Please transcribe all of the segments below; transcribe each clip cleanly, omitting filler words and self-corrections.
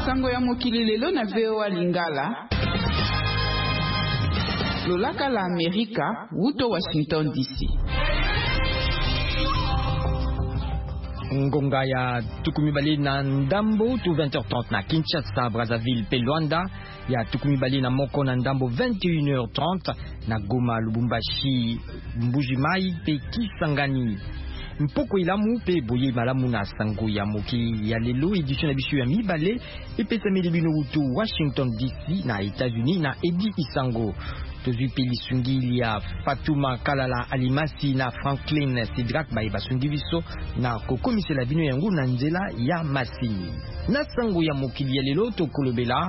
Sango ya mokili lelo na VOA Lingala. Lolaka la Amerika, wuto Washington DC. Ngonga ya tukumibali na ndambo tu 20h30 na Kinshasa, Brazzaville pe Luanda, ya tukumibali na moko na ndambo 21h30 na Goma, Lubumbashi, Mbujimai pe Kisangani. Mpoko ilamu pe boye malamu na sango ya moki ya lelo edition na bishu ya mibale epesa melibino wutu Washington DC na Etats-Unis na Edi Isango. Tozui pe lisungili ya Fatuma Kalala Alimasi na Franklin Sidrak bae basungi biso na kokomise la bino yangu na nzela ya masini. Na sango ya mokili ya lelo tokolobela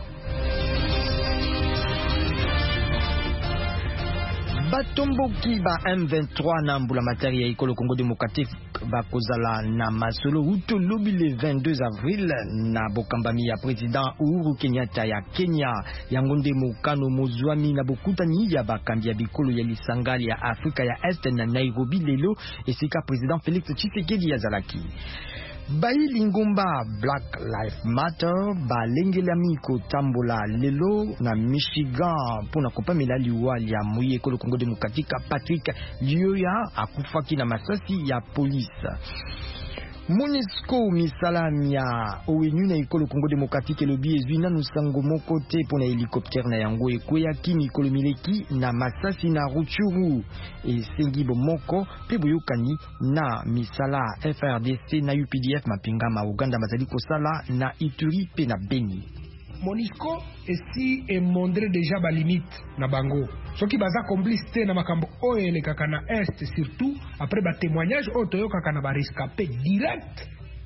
batomboki ba M23 na mbula materi ya ikolo Congo Démocratique bakozala na masolo uto lobi le 22 avril na bokambami ya président Uhuru Kenyatta ya Kenya yango nde mokano mozwami na bokutani ya bakambi ya bikolo ya lisangali ya Afrika ya Est na Nairobi lelo esika président Félix Tshisekedi ya zalaki. Bayi lingomba Black Lives Matter ba lengelami kotambola lelo na Michigan pona kopamela liwali ya moye ekolo Congo Démocratique Patrick Lioya akufaki na masasi ya police. MONUSCO misalami ya ONU na ikolo Congo Démocratique elobi ezwi nanu sango moko te pona helicoptère na yango ekweyaki mikolo mileki na masasi na Rutshuru esengi bomoko pe boyokani na misala FRDC na UPDF mapingama Uganda bazali kosala na Ituri pe na Beni. MONUSCO esi emondre déjà ba limite na bango. Soki baza complice te na makambo oyo elekaka na Est, surtout après ba témoignage oyo toyokaka na ba rescapé direct.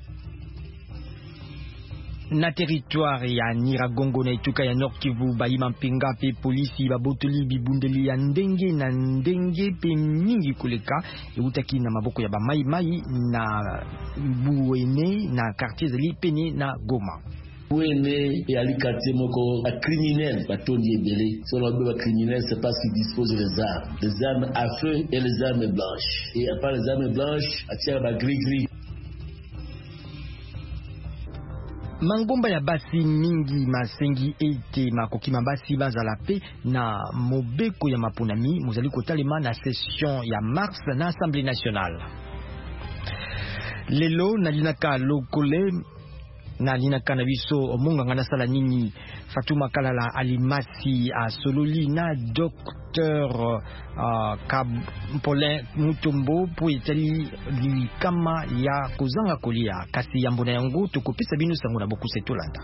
Na territoire ya Nyiragongo na Ituka ya Nord Kivu bayima mpinga pe polisi babotoli bibundeli ya ndenge na ndenge pe mingi kuleka eutaki na maboko ya bamaimai na Buene na quartier zali pene na Goma. Buene et Ali quartier moko a criminel batondi ebele. Selon le criminel, c'est parce qu'ils disposent des armes à feu et les armes blanches. Et à part les armes blanches, à tirer ba gris. Mangomba ya basi mingi masengi ete makoki mabasi bazala pe na mobeko ya mapunami mozali kotalema na session ya mars na Assemblée nationale. Lelo na linaka lokole na linaka na biso omonganga na sala nini Fatuma Kalala Alimasi a sololi na Dr Kampolin Mutombo po etali likama ya kozanga kolia kasi yambo na yango tokopesa bino sango na boku setolanda.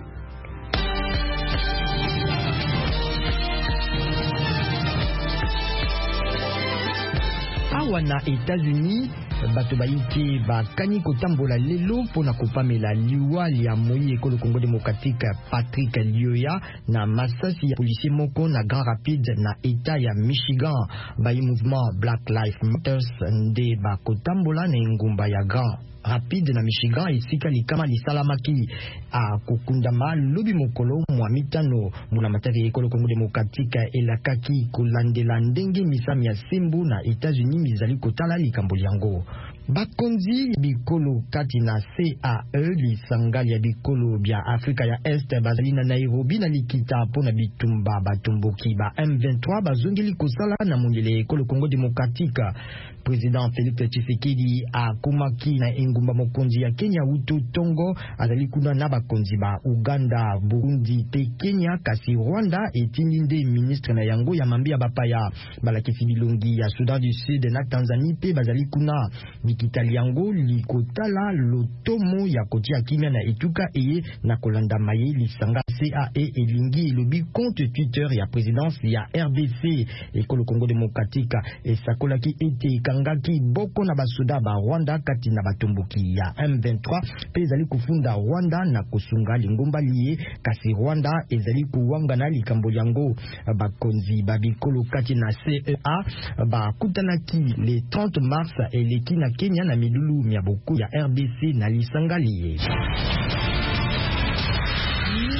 Awa na États-Unis bato baiki bakani kotambola lelo pona kopamela liwali ya moyi ekolo Congo Démocratique Patrick Lioya na masasi ya policier moko na Grand Rapide na État ya Michigan. Bayi mouvement Black Lives Matter nde bakotambola na ngumba ya Grand Rapide na Michigan esika likama lisalamaki a kokundama lobi mokolo mwa mitano muna matari ekolo Congo Démocratique elakaki kolandela ndenge misami ya sembu na États-Unis mizali kotala likambo yango. Bakonzi bikolo kati na CAE lisangali ya bikolo bya Afrika ya Est bazali na Nairobi na likita pona bitumba batumboki ba M23 bazongeli kosala na mongele ekolo Congo Démocratique. Président Félix Tshisekedi a kumaki na engumba mokonzi ya Kenya utu Tongo azali kuna na bakonzi ba Uganda, Burundi pe Kenya kasi Rwanda etindi nde ministre na yango ya mambia bapaya balakisi bilongi ya Sudan du Sud na Tanzanie pe bazali kuna likitali yango likotala lotomo ya kotia kimia na etuka eye na kolanda maye lisanga CAE elingi elobi compte Twitter ya présidence ya RDC ekolo Congo Démocratique esakolaki ete kangaki boko na basoda ba Rwanda kati na batomboki ya M23 pe ezali kufunda Rwanda na kosunga lingomba liye kasi Rwanda ezali kuwanga na likambo yango. Bakonzi babikolo kati na CEA bakutanaki le 30 mars eleki na Kenya na milulu miaboko ya RDC na lisanga liye.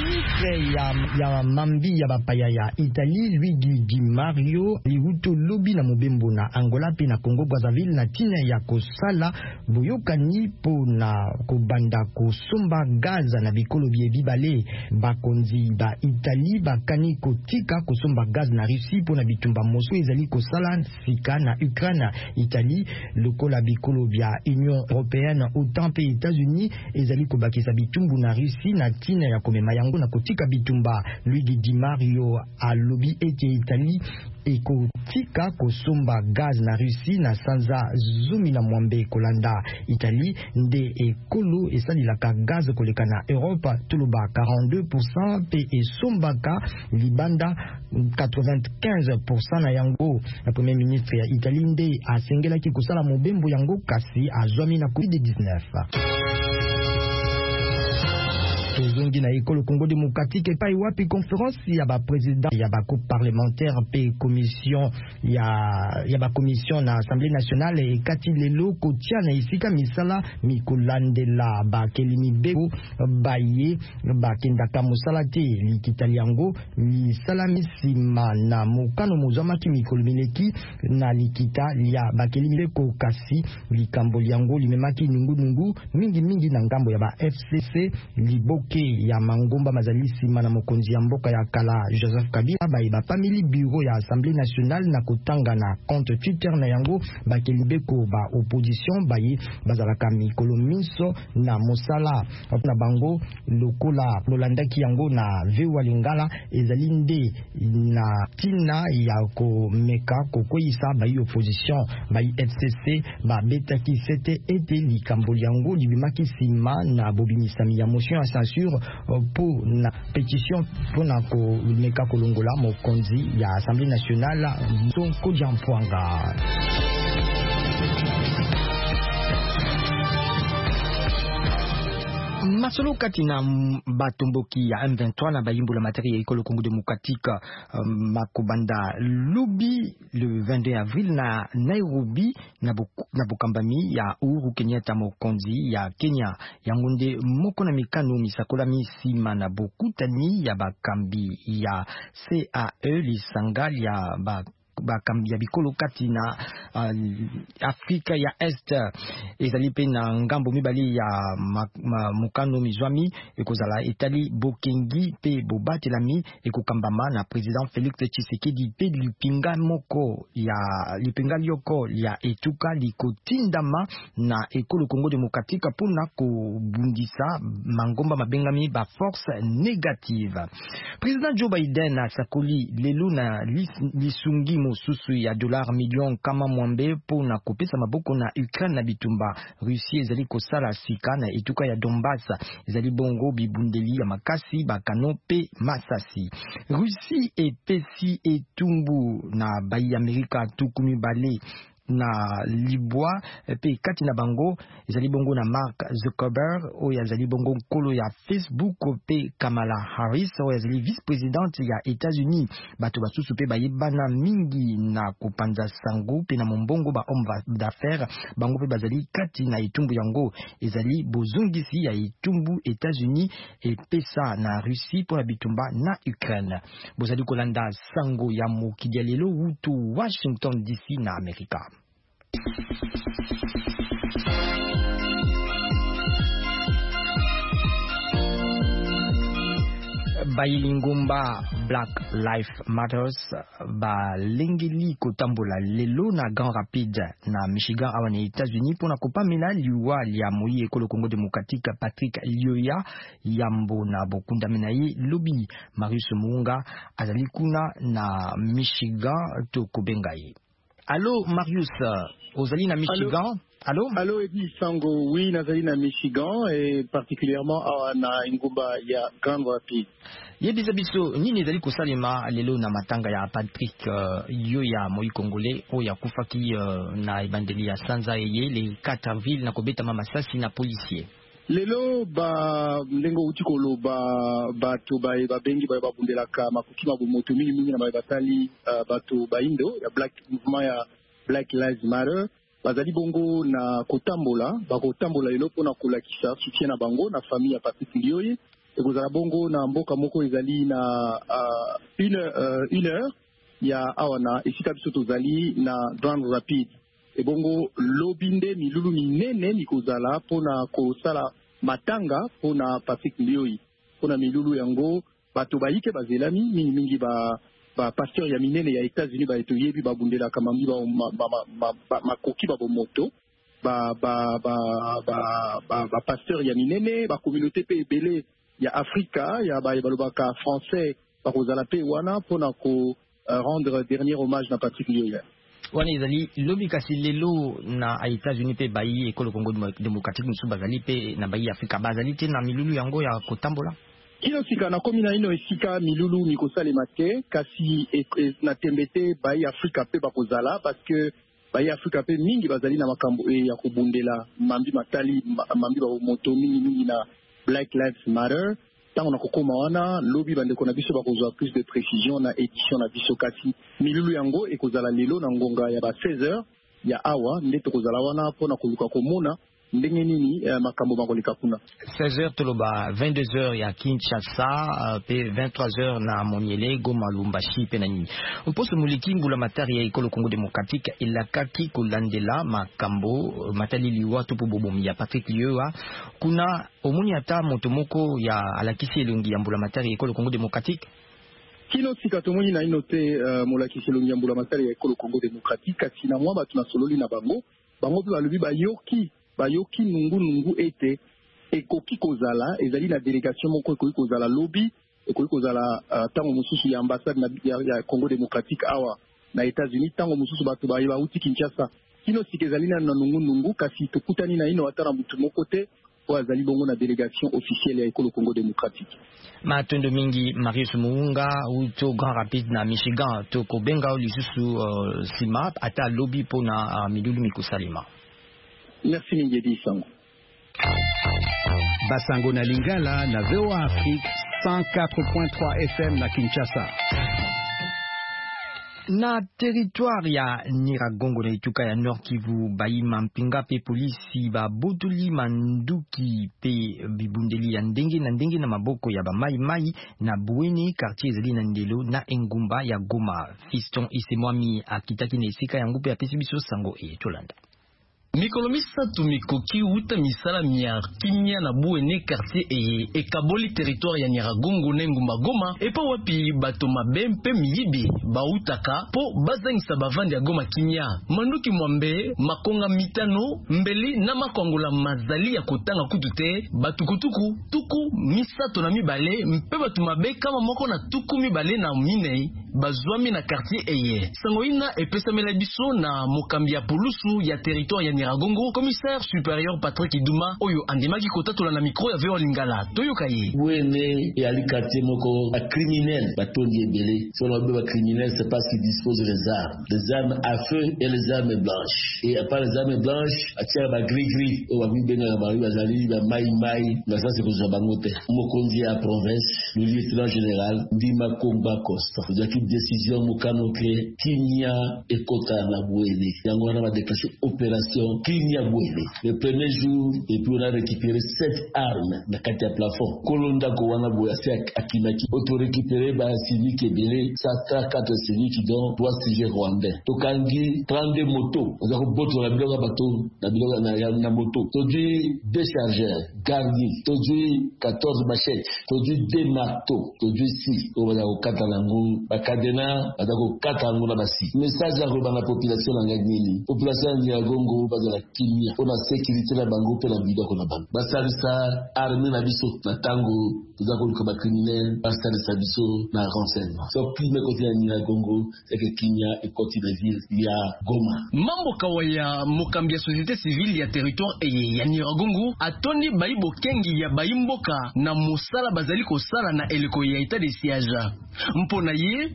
ministre ya mambi ya bapaya ya Italie Luigi Di Mario liuto lobi na mobembo na Angola pe na Congo Brazzaville na tina ya kosala boyokani po na kobanda kosomba gaza na bikolo bibale bakonzi ba Italie bakani kotika kosomba gaz na Russie po na bitumba moso ezali kosala sika na Ukraine. Italie lokola bikolo bya Union Européenne autant pe États-Unis ezali kobakisa bitumbu na Russie na tina ya komema yango na kotika bitumba. Luigi Di Mario alobi ete Italie ekotika kosomba gaz na Russie na sanza zumi na mwambe kolanda Italie nde ekolo esalilaka gaz koleka na Europe toloba 42% pe esombaka libanda 95% na yango. La premier ministre ya Italie nde asengelaki kosala mobembo yango kasi azwami na COVID-19. Tozongi na ekolo Congo démocratique pa iwapi conférence ya ba président ya ba groupe parlementaire pe commission ya ba commission na assemblée nationale e kati lelo kotia na isika misala mikolandela ba kelimi beko baye ba kendaka musala te likitali yango misala misima na mokano mozama ki mikolmineki na likita ya ba kelimi beko kasi likambo yango limemaki nungu mingi na ngambo ya ba FCC libo ya mangomba mazali sima na mokonzi ya mboka ya kala Joseph Kabila ba family bureau ya assemblée nationale na kotanga na compte Twitter na yango bakelibeko ba opposition baye bazalaka mikolo miso na mosala na bango lokola lolandaki yango na vewa lingala ezali nde na tina ya komeka kokoyisa bayi opposition bayi FCC ba betaki sete ete likambo yango libimaki sima na bobimisami ya motion ya censure pour na pétition pour na ko meka kolongola mokonzi ya assemblée nationale Sonko Jamfwanga. Masolo kati na batomboki ya M23 na bayimbo la materia ekolo Congo démocratique makobanda lubi le 22 avril na Nairobi na bokambami ya Uhuru Kenyatta mokonzi ya Kenya yangonde moko na mikano misakola misima na bokutani ya bakambi ya CAE lisanga ya bakambi ya bikolo kati na Afrika ya Est ezali pe na ngambo mibali ya mukano mizwami ekozala etali bokengi pe bobatelami ekokambama na président Félix Tshisekedi pe lipinga moko ya lipinga lioko ya etuka likotindama na ekolo Congo démocratique pona kobundisa mangomba mabengami ba force négative. Président Joe Biden asakoli lelo na lisungi mosusu ya dollar million kama mwambe po na kopesa maboko na Ukraine na bitumba Russie ezali kosala sika na etuka ya Donbass ezali bongo bibundeli ya makasi bakano pe masasi. Russie epesi etumbu na bayi Amerika tukumi bale na libwa pe kati na bango ezali bongo na Mark Zuckerberg oyo azali bongo nkolo ya Facebook pe Kamala Harris oyo azali vice-présidente ya États-Unis. Bato basusu pe bayebana mingi na kopanza sango pe na mombongo ba homme d'affaires bango pe bazali kati na etumbu yango ezali bozongisi ya etumbu États-Unis e pesa na Russie pour la bitumba na Ukraine. Bozali kolanda sango ya mokidi ya lelo wutu Washington DC na Amerika. Bailingomba Black Lives Matters ba lengeli kotambola lelo na Grand Rapide na Michigan awa na États-Unis pona kopamela liwa ya moyi ekolo Congo démocratique Patrick Lioya yambo na bokunda menaye lobi Marius Munga azali kuna na Michigan to kobengaye. Allô Marius, ozali na Michigan? Allô? Allô Eddie Sango, oui, nazali na Michigan et particulièrement na ingumba ya Grand Rapids. Yebisa biso nini ezali kosalema lelo na matanga ya Patrick Lioya moyi congolais oya kufaki na ebandeli ya Sanza eye le 4 avril na kobeta masasi na policier. Lelo ba mlengo utikolo bato bengi ba bundelaka makuki mabomoto mingi na batali bato ba indo ya black mouvement ya Black Lives Matter bazali bongo na kotambola lelo pona kolakisa soutien na bango na famille ya Patrick Lioya ekozala bongo na mboka moko ezali na une heure ya awana esika biso tozali na Grand Rapide ebongo lobinde milulu minene mikozala pona kosala matanga pona Patrick Lioi pona milulu yango bato bayike bazelami mingi ba pasteur ya minene ya États-Unis ba etoyebi babundela kamambi ba makoki ba moto ba pasteur ya minene ba communauté pe ebele ya Afrika ya ba balobaka français ba kozala pe wana pona ko rendre dernier hommage na Patrick Lioi. Wani ezali lobi kasi lelo na États-Unis pe bayi ekolo Congo démocratique musu bazali pe na bayi Afrika bazali te na milulu yango ya kotambola. Kino sika na komi na ino esika milulu mikosalema te kasi na tembete bayi Afrika pe bakozala parce que bayi Afrika pe mingi bazali na makambo ya kobundela mambi matali mambi ba moto mingi na Black Lives Matter. Tant on a kokoma wana lobi bande kona biso bakozwa plus de précision na édition na biso kasi milulu yango ekozala lelo na ngonga ya ba 16h ya awa ndeto kozala wana pona koluka komona ndenge nini makambo makoleka kuna 16h toloba 22h ya Kinshasa pe 23h na Moniele Goma Lumbashi pe na nini mposo muliki ngula matari ya ekolo Congo démocratique elakaki kolandela makambo matalili watu po bobomi ya Patrick Lioi kuna omuni ata moto moko ya alakisi elongi ya mbula matari ya ekolo Congo démocratique kino sika tomoni na inote molakisi elongi ya mbula matari ya ekolo Congo démocratique kasi na mwa bato na sololi na bango pe balobi bayoki nungu ete ekoki kozala ezali na délégation moko ekoki kozala lobby ekoki kozala tango mosusu ya ambassade ya Congo démocratique awa na États-Unis tango mosusu bato bauti Kinshasa kino sika ezali na nungu kasi tokutani na ino ata na mutu moko te po azali bongo na délégation officielle ya ekolo Congo démocratique. Matondo mingi Marius Muunga uto Grand Rapide na Michigan toko benga lisusu sima ata lobby pona milulu mikusalima. Merci Ningedi Sango. Basango na Lingala na VOA Afrique 104.3 FM na Kinshasa. Na territoire ya Nyiragongo na Ituka ya Nord Kivu Baima Mpinga pe polisi ba botuli manduki pe bibundeli ya ndenge na maboko ya ba mai na Bwene quartier zeli na Ndelo na Engumba ya Goma. Fiston Isemwami akitaki na esika ya ngupe ya pesibiso sango Tolanda. Mikolo misatu mikoki uta misala mia kimia na Bwene quartier ekaboli territoire ya Nyiragongo na Engumba Goma epa wapi bato mabempe miyibi bautaka po bazangisa bavandi ya Goma kimia manduki mwambe makonga mitano mbeli na makongola mazali ya kotanga kutute batukutuku tuku misato na mibale mpe batu mabe kama moko na tuku mibale na minei bazwami na quartier sangoina epesamela biso na mokambi ya polusu ya territoire ya Nyiragongo, commissaire supérieur Patrick Iduma oyo andimaki kotatola na micro ya VOA Lingala toyoka ye Bwene et alikate moko a criminel batondi ebele sur le ba criminel c'est parce qu'ils disposent des armes à feu et les armes blanches et à part les armes blanches atia ba gris o ba bibenga ba bazali ba mai na ça c'est pour bangote mokonzi à province le lieutenant général Ndima Komba Costa de qui décision mokano que Kinya et Kota na Bwene yango na ba déclencher opération Kinya Bwene le premier jour et puis on a récupéré 7 armes na kati ya plafond kolonda ko wana boya akimaki auto récupéré ba civique ebele saka 4 civiques dont 3 sujets rwandais tokangi 32 motos on a boto la biloko bato na biloko na moto todi déchargeur garni todi 14 machettes todi 2 marteaux todi 6 on va au katalango ba kadena adako katango na basi message ya robana population na ngani population ya Gongo bazala kimia ona sécurité na bango pe na bidoko na bango basalisa armée na biso na tango tuzako luka criminel basalisa biso na renseignement so plus côté ya Nyiragongo c'est que kimia et côté de ville ya Goma mambo kawaya mokambi ya société civile ya territoire ya Nyiragongo atondi baibo kengi ya baimboka na mosala bazali ko sala na eleko ya état de siège mpona ye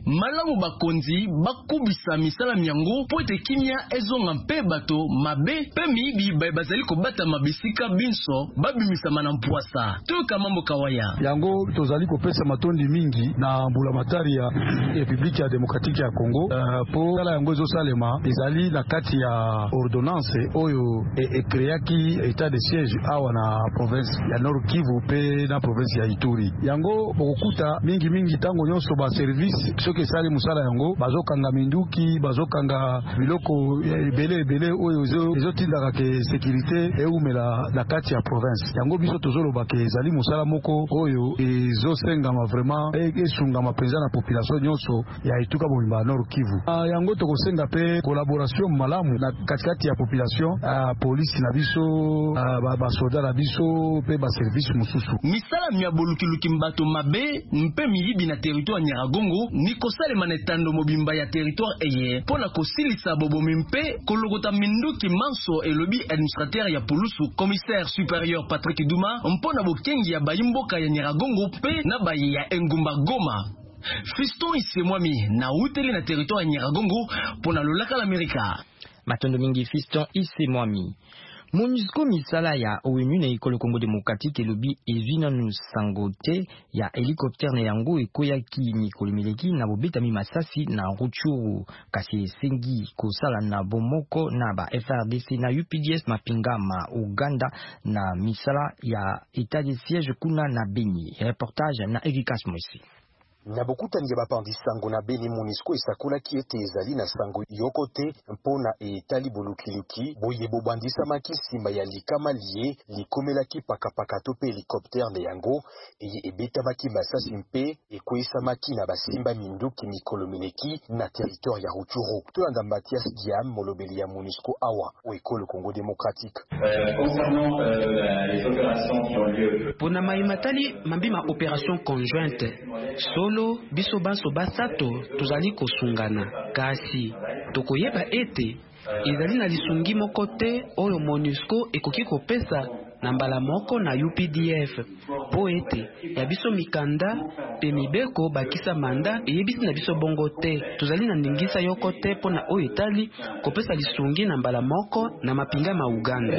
malamu bakonzi bakubisa misala miango po ete kimia ezonga mpe bato mabe pe miibi bazali kobata mabisika binso babimisa mana mpwasa toyoka mambo kawaya yango tozali kopesa matondi mingi na mbulamatari ya Republique ya Demokratike ya Congo po kala yango ezosalema ezali na kati ya ordonnance oyo ekreaki état de siège awa na province ya Nord Kivu pe na province ya Ituri yango bokuta mingi tango nyonso ba service soki esali musala yango bazokanga minduki bazokanga biloko ebele oyo ezotindaka ke sécurité eumela na kati ya province yango biso tozoloba ke ezali musala moko oyo ezosengama vraiment esungama mpenza na population nyonso ya etuka mobimba Nord Kivu yango tokosenga pe collaboration malamu na katikati ya population police na biso basoda na biso pe ba service mususu misala miabolukiluki mbato mabe mpe miyibi na territoire Nyiragongo ni kosalema na etando mobimba ya territoire eye pona kosilisa bobomi mpe kolokota minduki manso elobi administrateur ya pulusu commissaire supérieur Patrick Duma mpona bokengi ya bayimboka ya Nyiragongo pe na bayi ya engumba Goma. Fiston Isemwami na uteli na territoire ya Nyiragongo pona lolaka l'Amerika. Matondo mingi Fiston Isemwami. MONUSCO misala ya ONU na ekolo Congo Démocratique elobi ezwina nu sangote ya hélicoptère na yango ekoyaki mikolo mileki na bobetami masasi na Rutshuru kasi esengi kosala na bomoko na ba FRDC na UPDS mapinga ma Uganda na misala ya état de siège kuna na Beni. Reportage na Evikas Mosi. Na bokutani ya bapandi sango na Beni MONUSCO esakula ki ete ezali na sango yokote mpona etali bolukiluki boye bobandisa maki nsima ya likama liye likomelaki pakapaka to pe helicoptère na yango eye ebetamaki masasi mpe ekweyisamaki na basimba minduki mikolo mileki na territoire ya Rutshuru. Tolanda Mathias Diam molobeli ya MONUSCO awa o ekolo Congo Démocratique. Concernant les opérations qui ont lieu pona maimatali mambima opération conjointe solo biso baso basato tozali kosungana kasi tokoyeba ete ezali na lisungi moko te oyo MONUSCO ekoki kopesa na mbala moko na UPDF po ete ya biso mikanda pe mibeko bakisa manda eyebisi na biso bongo te tozali na ndingisa yoko te pona oyo etali kopesa lisungi na mbala moko na mapinga ma Uganda.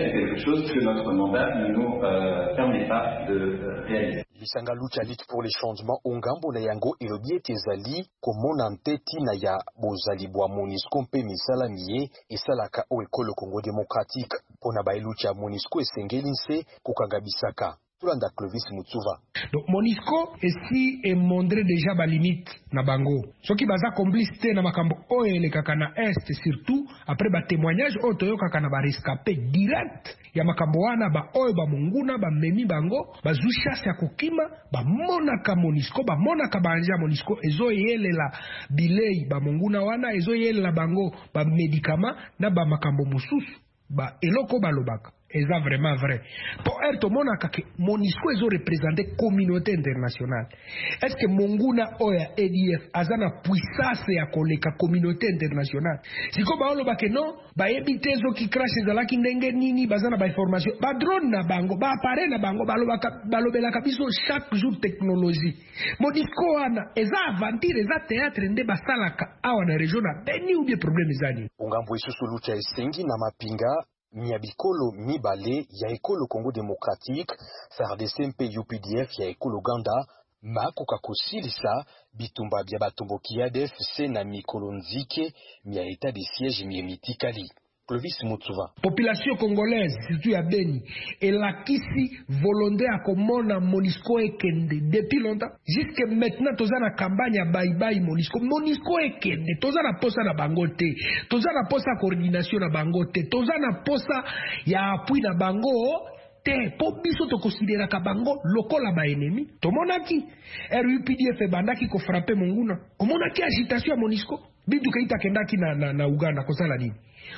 Lisanga lucha lutte pour les changements ongambo na yango elobi ete ezali komona nteti na ya bozali bwa MONUSCO mpe misala miye esalaka o ekolo Congo Démocratique pona bailucha MONUSCO esengeli nse kokangabisaka. Tulanda Clovis Mutsuva. Donc MONUSCO esi emondre déjà ba limite na bango. Soki baza complice te na makambo oyo elekaka na est surtout après ba témoignage oyo toyokaka na ba rescapé direct ya makambo wana ba oyo ba munguna ba memi bango bazu chasse ya kokima ba monaka MONUSCO ba monaka banja MONUSCO ezo yelela bilei ba munguna wana ezo yelela bango ba médicament na ba makambo mususu ba eloko balobaka. Eza vraiment vrai. Pour être mona kake MONUSCO ezo représenter communauté internationale. Est-ce que monguna oya EDF azana puissance ya koleka communauté internationale? Siko ba olo bake non, ba ebite zo ki crash ezalaki ndenge nini bazana ba information. Ba drone na bango, ba appareil na bango balobela biso chaque jour technologie. MONUSCO ana eza aventure eza théâtre nde basalaka awa na région na Beni ou bien problème ezali. Ongambo isusu lucha esengi na mapinga miabikolo mibale ya ekolo Congo Démocratique, FARDC mpe UPDF ya ekolo Uganda, makoka kosilisa bitumba bya batomboki ya ADF na mikolo nzike mia état de siège miemitikali. Clovis Mutsuva. Population congolaise, surtout à Beni, et la kisi volonté à komona MONUSCO ekende depuis longtemps. Jusque maintenant, toza na campagne ya bye MONUSCO. MONUSCO ekende, toza na posa na bango te, toza na posa coordination na bango te, toza na posa ya appui na bango te, po biso to considéraka bango lokola ba ennemi. Tomonaki RUPDF bandaki ko frapper monguna. Omonaki agitation ya MONUSCO. Bindu kaita kendaki na Uganda kosala nini?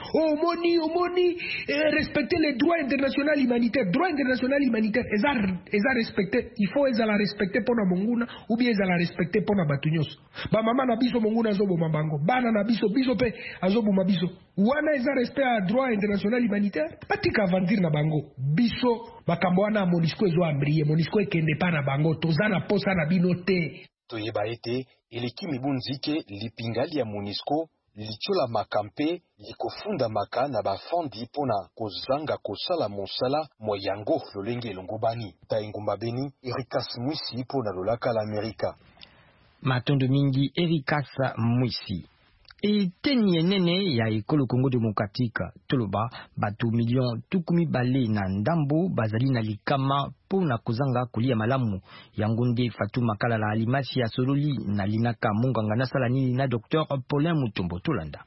Omoni, respecter les droits internationaux humanitaires. Droits internationaux humanitaires, ils ont respecté. Il faut la respecter pour na monguna ou bien ils la respecter pour na batunyos. Ba mama na biso monguna zobo mabango. Bana na biso pe azobo mabiso. Wana ils ont respect à droit international humanitaire. Patika aventure na bango. Biso bakambo wana MONUSCO ezo ambriye. MONUSCO ekende pa na bango. Tozana posa na binote. toyeba ete eleki mibunzike lipingali ya MONUSCO lichola makampe likofunda maka na bafandi pona kozanga kosala mosala mwa yango lolenge elongo bani. Taingumba Beni, Erikas Mwisi pona lolaka la Amerika. Matondo mingi Erikas Mwisi. Eteni enene ya ekolo Congo Demokratika toloba batu million tukumi bale na ndambo bazali na likama pona kozanga kolia malamu yango nde Fatuma Kala la Alimasi ya Sololi na linaka munganga na sala nini na Dr Paulin Mutombo tolanda.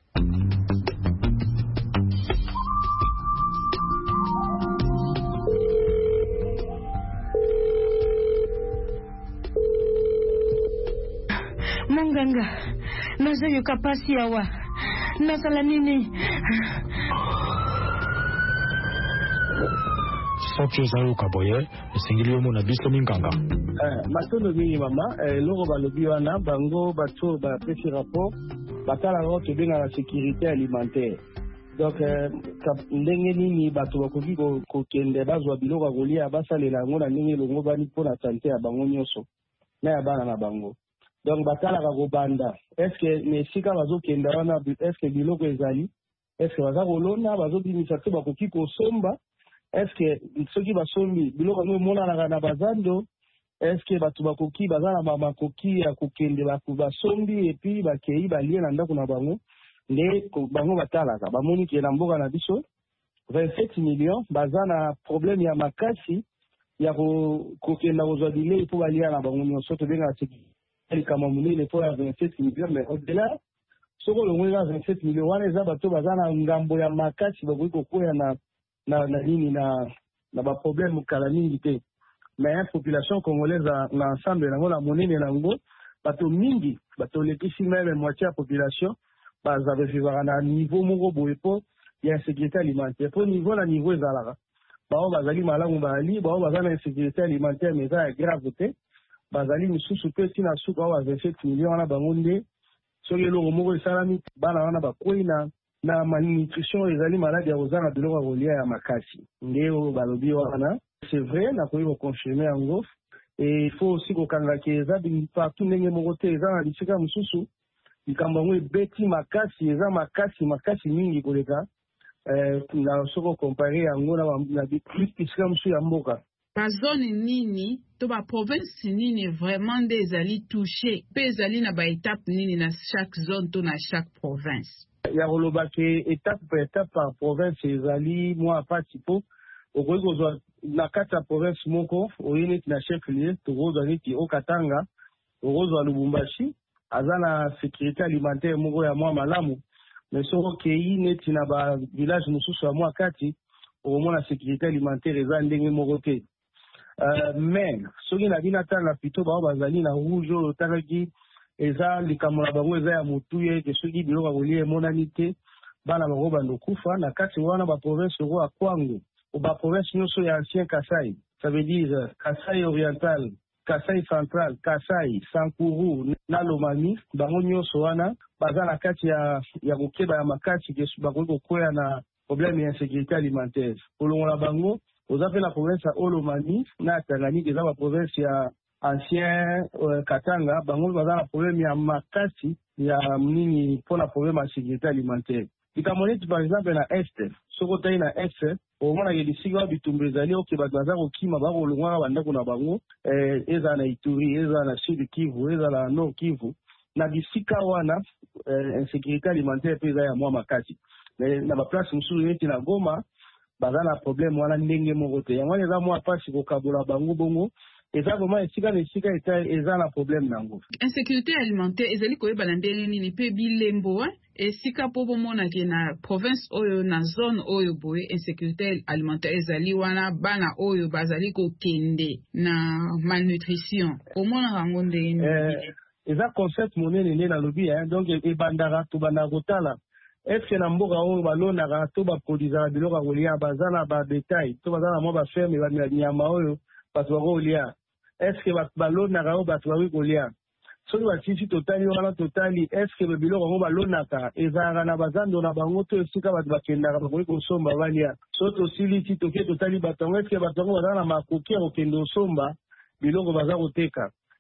Munganga nazo kapasi yawa nasala nini Soki ozali okaboye esengeli yo mona biso minganga matondo mingi mama eloko balobi wana bango bato bapesi rapport batala ngo tobenga na sécurité alimentaire donc ndenge nini bato bakoki kokende bazwa biloko ya kolia basalela yango na ndenge elongo bani mpona sante ya bango nyonso na ya bana na bango. Donc batalaka kobanda eske nesika bazokenda wana eske biloko ezali eske baza kolona bazobimisa te bakoki kosomba eske soki basombi biloko yango emonanaka na bazando eske bato bakoki baza na makoki ya kokende basombi epi bakei balie na ndako na bango nde bango batalaka bamoni ke na mboka na biso 27 millions baza na problème ya makasi ya kokenda kozwa bilei mpo balia na bango nyonso tobengaka sécurité kama munene pour 27 millions mais au-delà soko longwela 27 millions wana eza bato baza na ngambo ya makasi bakoki kokwea na nini na ba problème kala mingi te mais population congolaise na ensemble nango na monene nango bato mingi bato lekisi même moitié ya population baza vivre na niveau moko boye po ya insécurité alimentaire po niveau ezalaka bao bazali malamu bali bao baza na insécurité alimentaire mais eza ya grave te bazali misusu pe tina suka wa 27 millions wana bango nde soki eloko moko esalami bana wana bakwei na malnutrition ezali maladi ya kozanga biloko ya kolia ya makasi nde oyo balobi wana c'est vrai nakoki koconfirme yango et il faut aussi kokangaki eza partout ndenge moko te eza na bisika mosusu likambo yango ebeti makasi eza makasi mingi koleka na soko kompare yango na bisika mosusu ya mboka. Ba zone nini to ba province nini vraiment des ali touché pe ezali na ba étape nini na chaque zone to na chaque province ya koloba ke étape par province ezali moi parti po okoki kozwa na kati ya province moko oye neti na chef lieu tokozwa neti Okatanga tokozwa Lubumbashi aza na sécurité alimentaire moko ya mwa malamu mais soko okei neti na ba village mosusu ya mwa kati okomona sécurité alimentaire eza ndenge moko te. Mais soki na bina tanga pito bao bazali na rouge oyo otangaki eza likambo na bango eza ya motuye ke soki biloko kolia emonani te bana bango bandokufa na kati wana baprovince oko ya Kwango baprovince nyonso ya ancien Kasai, ça veut dire Kasai oriental, Kasai central, Kasai, Sankuru na Lomami bango nyonso wana baza na kati ya kokeba ya makasi ke bakoki kokwea na problème ya insécurité alimentaire kolongola bango oza pe na province ya Olomami na Tanganyika eza ba province ya ancien Katanga bango baza na problème ya makasi ya nini mpona problème ya sécurité alimentaire. Likambo neti par exemple na este soko otai na este omonaka bisika wa bitumba ezali oke bato baza kokima bakolongwaka bandako na bango ezala na Ituri ezala na Sud Kivu ezala na Nord Kivu na bisika wana insécurité alimentaire mpe eza ya mwa makasi na baplace mosusu neti na Goma baza na problème wana ndenge moko te yango wana eza mwa pasi kokabola bango bongo eza vraiment esika na esika eza na problème nango. Insécurité alimentaire ezali koyebana ndenge nini mpe bilembo esika po bomonake na province oyo na zone oyo boye insécurité alimentaire ezali wana bana oyo bazali kokende na malnutrition omonaka yango ndenge eza concept monene nde nalobi donc ebandaka tobandaka kotala eske na mboka oyo balonaka to baproduisaka biloko ya kolia baza na babetail to baza na mwa baferme bamela nyama oyo bato bakolia eske balonaka oyo bato bakoki kolia soki batisi totali wana totali eske biloko yango balonaka ezalaka na bazando na bango to esika bato bakendaka bakoki kosomba balia so tosilisi toke totali bato yango eske bato yango baza na makoki ya kokende kosomba biloko baza koteka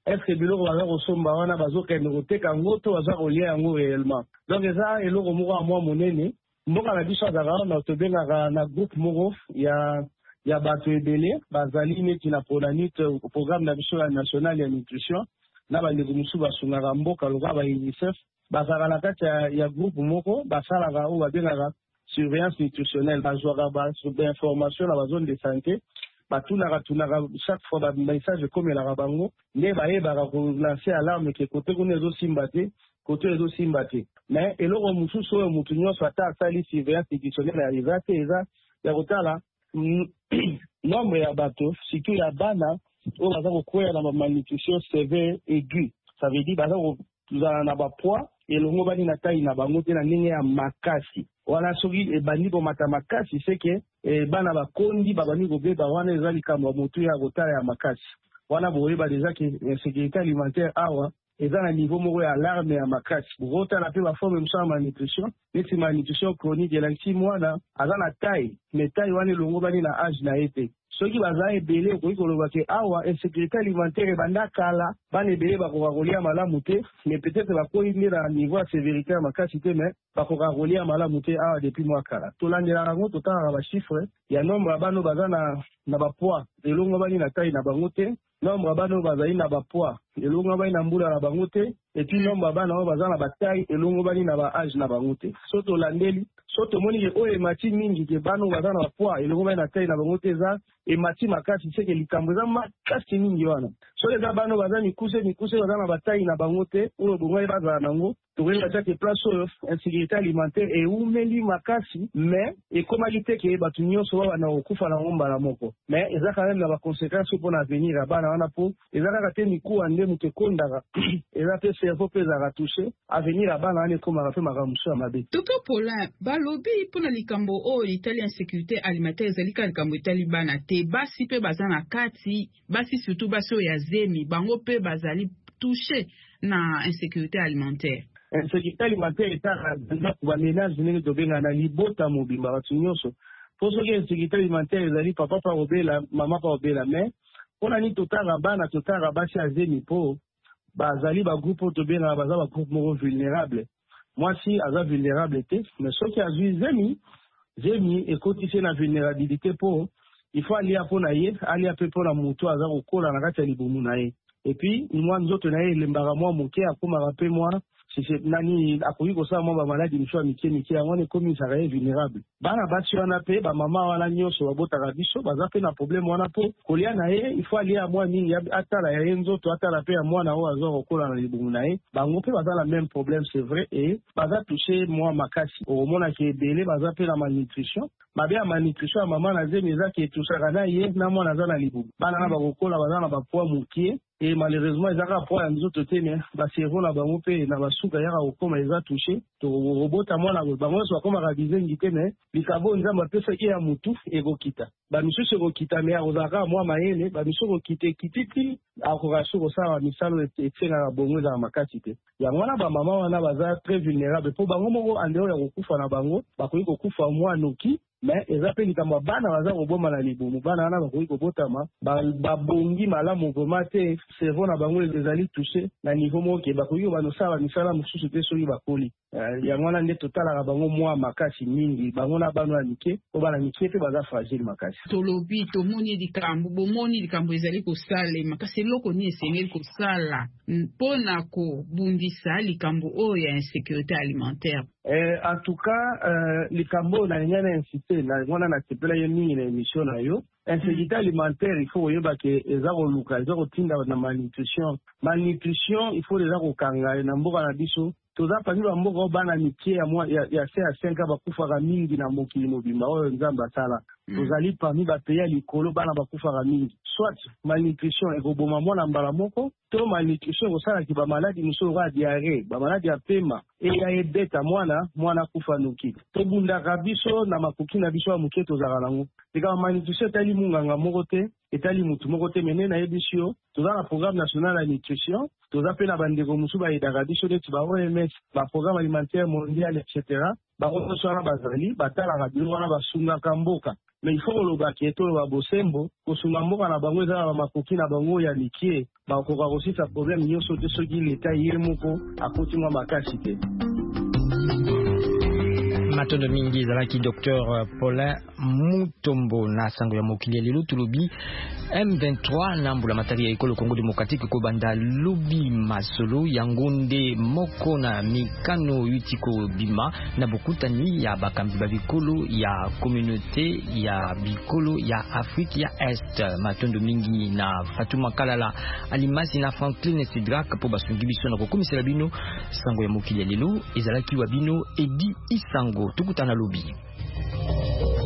est-ce que biloko baza kosomba wana bazokende koteka yango to baza kolia yango réellement. Donc eza eloko moko ya mwa monene. Mboka na biso azalaka wana tobengaka na groupe moko ya bato ebele bazali neti na PRONANUT programme na biso ya national ya nutrition na bandeko mosusu basungaka mboka lokola ba UNICEF bazalaka na kati ya groupe moko basalaka oyo babengaka surveillance nutritionnelle bazwaka bainformation na bazone de santé batunaka chaque fois bamessage ekomelaka bango nde bayebaka kolancer alarme ke kote kuna ezosimba te kote ezosimba te. Mais eloko mosusu oyo motu nyonso ata asali surveillance nutritionnelle eza te eza ya kotala nombre ya bato surtout ya bana oyo baza kokwea na malnutrition sévère aiguë. Ça veut dire baza kozala na bapoids elongo bani na taille na bango te na ndenge ya makasi. Wana soki ebandi komata makasi seke bana bakondi babandi kobeba wana eza likambo ya motu ya kotala ya makasi. Wana boyeba deja ke insécurité alimentaire awa eza na niveau moko ya alarme ya makasi. Bokotala mpe baforme mosusu ya malnutrition neti malnutrition chronique elakisi mwana aza na taille mais taille wana elongo bani na âge na ye te. Soki baza ebele okoki koloba ke awa insécurité alimentaire ebanda kala bana ebele bakoka kolia malamu te mais peut-être bakoyi nde na niveau ya sévérité ya makasi te mais bakoka kolia malamu te awa depuis mwa kala. Tolandelaka yango totalaka bachiffre ya nombre ya bana baza na bapoids elongo bani na taille na bango te, nombre ya bana oyo bazali na bapoids elongo bani na mbula na bango te, et puis nombre ya bana oyo baza na bataille elongo bani na baage na bango te. So tolandeli so tomoni ke oyo emati mingi ke bana oyo baza na bapoids elongo bani na taille na bango te eza emati makasi seke likambo eza makasi mingi wana. So eza bana oyo baza mikuse baza na bataille na bango te oyo bongo bazala nango tokoyeba tiake place oyo insécurité alimentaire eumeli makasi mais ekomaki te ke bato nyonso babana kokufa nango mbala moko mais eza quand même na baconséquence mpo na avenir ya bana wana mpo eza kaka te mikuwa nde moto ekondaka eza pe cerveau mpe ezalaka touche avenir ya bana wana ekomaka mpe makambo mosusu ya mabe. Dr Paulin, balobi mpona likambo oyo etali insécurité alimentaire ezali kaka likambo etali bana te, basi mpe baza na kati, basi surtout basi oyo ya zemi bango mpe bazali touche na insécurité alimentaire. Insécurité alimentaire etaka bamenage ndenge tobengaka na libota mobimba bato nyonso mpo soki insécurité alimentaire ezali papa pa kobela mama pa kobela mais mpona nini totaka bana totaka basi ya zemi mpo bazali bagroupe oyo tobengaka baza bagroupe moko vulnérable. Mwasi aza vulnérable te mais soki azwi zemi ekotisi na vulnérabilité mpo il faut alia mpo na ye alia mpe mpo na motu aza kokola na kati ya libumu na ye epuis mwa nzoto na ye elembaka mwa moke akomaka mpe mwa nani akoki kosala mwa bamaladi miso ya mike yango wana ekomisaka ye vulnérable. Bana basi wana mpe bamama wana nyonso babotaka biso baza mpe na problème wana mpo kolia na ye il faut alia ya mwa mingi atala ya ye nzoto atala mpe ya mwana oyo azwa kokola na libumu na ye bango mpe baza na même problème c'est vrai et baza touche mwa makasi okomonaki ebele baza mpe na malnutrition mabe ya malnutrition ya mama na zemi ezaki etusaka na ye na mwana aza na libumu bana na bakokola baza na bapoids mokie et malheureusement ezaka poids ya nzoto te mais baservo na bango mpe na basuka yaka kokoma eza touche tokobota mwana bango nyonso bakomaka bizengi te mais likambo nzambe apesaki ya motu ekokita bamisusu ekokita mais akozalaka mwa mayele bamisu ekokita ekititi akoka so kosala misalo etiengaka bongo ezaka makasi te yango wana bamama wana baza très vulnérable mpo bango moko andeo ya kokufa na bango bakoki kokufa mwa noki mais eza mpe likambo bana baza koboma na libumu bana wana bakoki kobotama babongi malamu vraimen te cerveau na bango ezali touche na niveau moko ke bakoki banosala misala mosusu te soki bakoli yango wana nde totalaka bango mwa makasi mingi bango na bana ya mike po bana mike mpe baza fragile makasi. Tolobi tomoni likambo bomoni likambo ezali kosalema kasi eloko nini esengeli kosala mpona kobundisa likambo oyo ya insécurité alimentaire? En tout cas likambo na nyana insisté na ngona na sepela ye mingi na émission na yo insécurité alimentaire il faut koyeba ke eza koluka eza kotinda na malnutrition il faut déjà kokanga na mboka na biso toza pangi bamboka oyo bana mike ya se ya 5 bakufaka mingi na mokili mobimba oyo nzambe asala tozali parmi bapeyi ya likolo bana bakufaka mingi soit malnutrition ekoboma mwana mbala moko to malnutrition ekosalaki bamaladi mosusu okoya diarrhée bamaladi ya pema eya ebeta mwana kufa noki tobundaka biso na makoki na biso ya moke tozalaka nango ekaba malnutrition etali munganga moko te etali mutu moko te mene nayebisi yo toza na programme national ya nutrition toza mpe na bandeko mosusu bayedaka biso neti ba OMS baprogramme alimentaire mondial etc bango nyonso wana bazali batalaka biloko wana basungaka mboka mais il faut koloba kieto ba bosembo kosunga mboka na bango eza makoki na bango ya mikie bakoka kosisa problème nyonso te soki leta ye moko akoti mwa makasi te. Matondo mingi ezalaki Dr Paulin Mutombo na sango ya mokili lelo tulobi M23 na mbula matari ya ekolo Congo Démocratique ko banda lobi masolo yangonde moko na mikano yutiko bima na bokutani ya bakambi ba bikolo ya communauté ya bikolo ya Afrique ya Est. Matondo mingi na Fatuma Kalala Alimasi na Franklin Sidrak po basungi biso na kokomisela bino sango ya mokili lelo ezalaki wa bino Edi Isango tukutana lobi.